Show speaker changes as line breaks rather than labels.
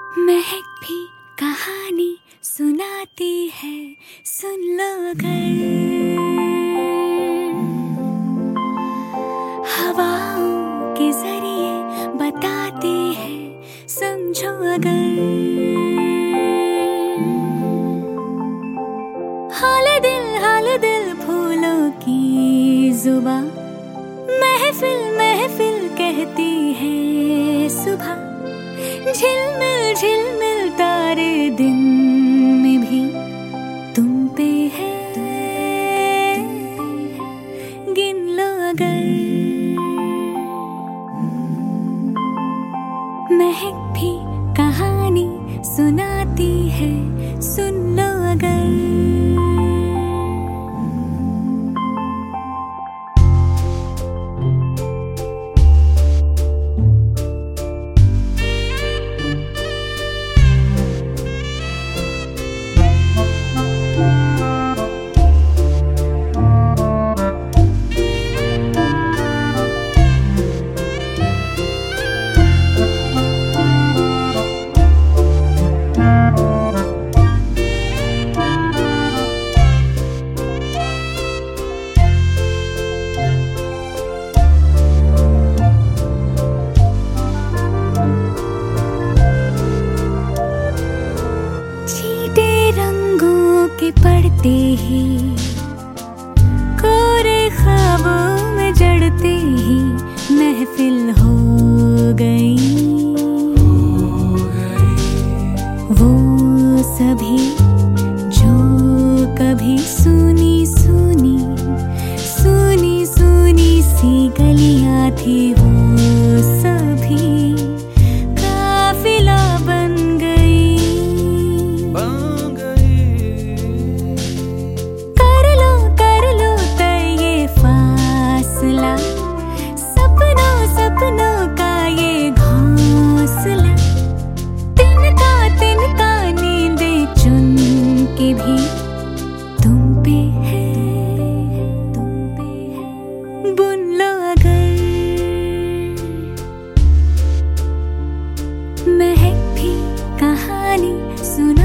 महक भी कहानी सुनाती है, सुन लो अगर। हवाओं के जरिए बताती है, समझो अगर। हाल दिल फूलों की जुबां, महफिल महफिल कहती है सुबह। झिलमिल झिलमिल तारे दिन में भी तुम पे है, गिन लो अगर। महक भी कहानी सुनाती है, सुन लो अगर। के पढ़ते ही, कोरे ख्वाबों में जड़ते ही महफिल हो गई। वो सभी जो कभी सुनी सुनी सुनी सुनी सी गलियां थी, वो सभी काफिला बन गई। सपनों का ये घोंसला, तिनका नींदे चुन के भी तुम पे है, बुन लो अगर। महक भी कहानी सुन